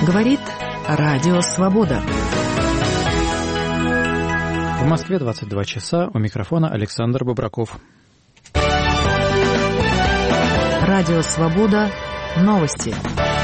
Говорит Радио Свобода. В Москве 22 часа. У микрофона Александр Бобраков. Радио Свобода. Новости.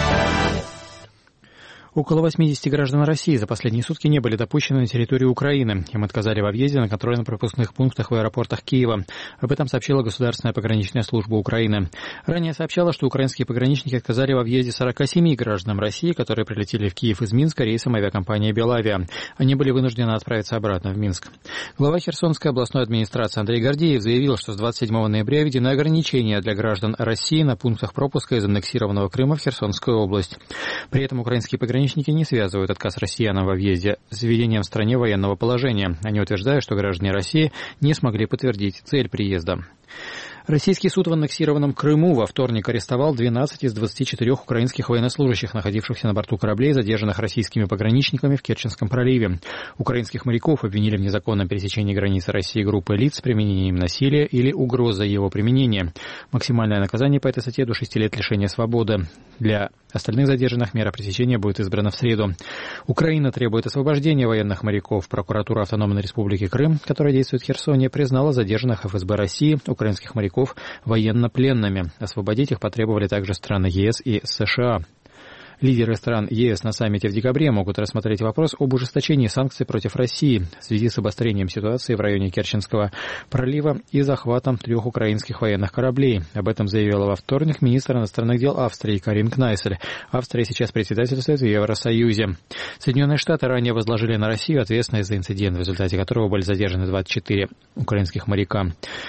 Около 80 граждан России за последние сутки не были допущены на территорию Украины. Им отказали во въезде на контрольно-пропускных пунктах в аэропортах Киева. Об этом сообщила Государственная пограничная служба Украины. Ранее сообщала, что украинские пограничники отказали во въезде 47 гражданам России, которые прилетели в Киев из Минска рейсом авиакомпании «Белавиа». Они были вынуждены отправиться обратно в Минск. Глава Херсонской областной администрации Андрей Гордеев заявил, что с 27 ноября введены ограничения для граждан России на пунктах пропуска из аннексированного Крыма в Херсонскую область. При этом украинские пограничники не связывают отказ россиянам во въезде с введением в стране военного положения. Они утверждают, что граждане России не смогли подтвердить цель приезда. Российский суд в аннексированном Крыму во вторник арестовал 12 из 24 украинских военнослужащих, находившихся на борту кораблей, задержанных российскими пограничниками в Керченском проливе. Украинских моряков обвинили в незаконном пересечении границы России группой лиц с применением насилия или угрозой его применения. Максимальное наказание по этой статье до 6 лет лишения свободы. Для остальных задержанных мера пресечения будет избрана в среду. Украина требует освобождения военных моряков. Прокуратура Автономной Республики Крым, которая действует в Херсоне, признала задержанных ФСБ России украинских моряков военнопленными. Освободить их потребовали также страны ЕС и США. Лидеры стран ЕС на саммите в декабре могут рассмотреть вопрос об ужесточении санкций против России в связи с обострением ситуации в районе Керченского пролива и захватом 3 украинских военных кораблей. Об этом заявила во вторник министр иностранных дел Австрии Карин Кнайсель. Австрия сейчас председательствует в Евросоюзе. Соединенные Штаты ранее возложили на Россию ответственность за инцидент, в результате которого были задержаны 24 украинских моряка.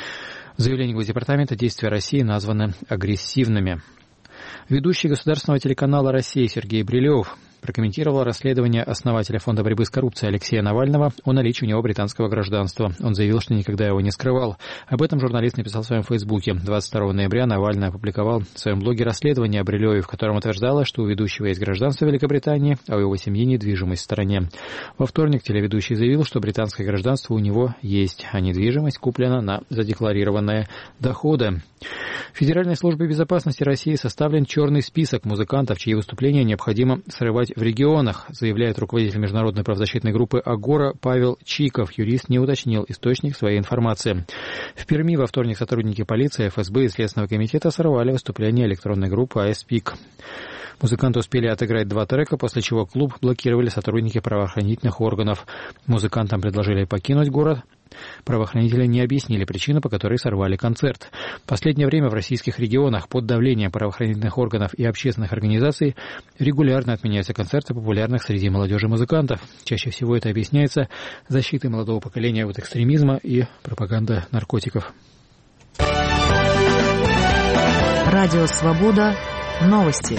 В заявлении Госдепартамента действия России названы агрессивными. Ведущий государственного телеканала «Россия» Сергей Брилев прокомментировал расследование основателя Фонда борьбы с коррупцией Алексея Навального о наличии у него британского гражданства. Он заявил, что никогда его не скрывал. Об этом журналист написал в своем фейсбуке. 22 ноября Навальный опубликовал в своем блоге расследование о Брилеве, в котором утверждалось, что у ведущего есть гражданство Великобритании, а у его семьи недвижимость в стране. Во вторник телеведущий заявил, что британское гражданство у него есть, а недвижимость куплена на задекларированные доходы. Федеральной службой безопасности России составлен черный список музыкантов, чьи выступления необходимо срывать в регионах, заявляет руководитель международной правозащитной группы «Агора» Павел Чиков. Юрист не уточнил источник своей информации. В Перми во вторник сотрудники полиции, ФСБ и Следственного комитета сорвали выступление электронной группы «АСПИК». Музыканты успели отыграть 2 трека, после чего клуб блокировали сотрудники правоохранительных органов. Музыкантам предложили покинуть город. Правоохранители не объяснили причину, по которой сорвали концерт. В последнее время в российских регионах под давлением правоохранительных органов и общественных организаций регулярно отменяются концерты популярных среди молодежи музыкантов. Чаще всего это объясняется защитой молодого поколения от экстремизма и пропаганды наркотиков. Радио Свобода. Новости.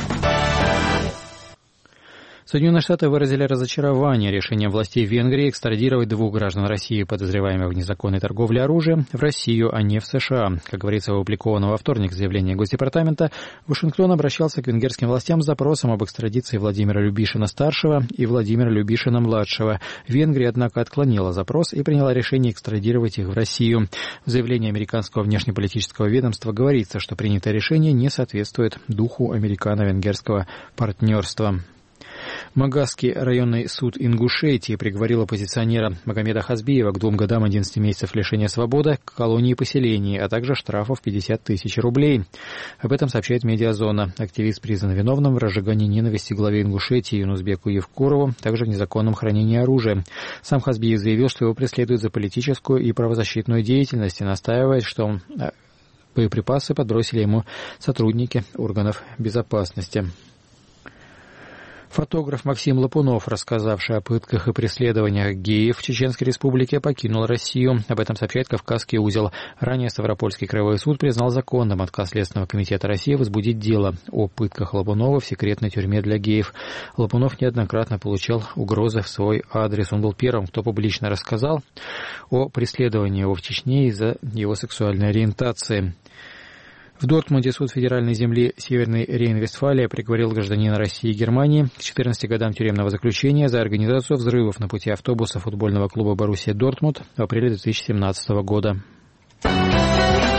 Соединенные Штаты выразили разочарование решением властей Венгрии экстрадировать 2 граждан России, подозреваемых в незаконной торговле оружием, в Россию, а не в США. Как говорится в опубликованном во вторник заявлении Госдепартамента, Вашингтон обращался к венгерским властям с запросом об экстрадиции Владимира Любишина-старшего и Владимира Любишина-младшего. Венгрия, однако, отклонила запрос и приняла решение экстрадировать их в Россию. В заявлении американского внешнеполитического ведомства говорится, что принятое решение не соответствует духу американо-венгерского партнерства. Магасский районный суд Ингушетии приговорил оппозиционера Магомеда Хазбиева к 2 годам 11 месяцев лишения свободы, к колонии поселений, а также штрафов 50 тысяч рублей. Об этом сообщает «Медиазона». Активист признан виновным в разжигании ненависти главе Ингушетии Юнусбеку Евкурову, также в незаконном хранении оружия. Сам Хазбиев заявил, что его преследуют за политическую и правозащитную деятельность и настаивает, что боеприпасы подбросили ему сотрудники органов безопасности. Фотограф Максим Лапунов, рассказавший о пытках и преследованиях геев в Чеченской Республике, покинул Россию. Об этом сообщает «Кавказский узел». Ранее Ставропольский краевой суд признал законным отказ Следственного комитета России возбудить дело о пытках Лапунова в секретной тюрьме для геев. Лапунов неоднократно получал угрозы в свой адрес. Он был первым, кто публично рассказал о преследовании его в Чечне из-за его сексуальной ориентации. В Дортмунде суд федеральной земли Северной Рейн-Вестфалия приговорил гражданина России и Германии к 14 годам тюремного заключения за организацию взрывов на пути автобуса футбольного клуба «Боруссия Дортмунд» в апреле 2017 года.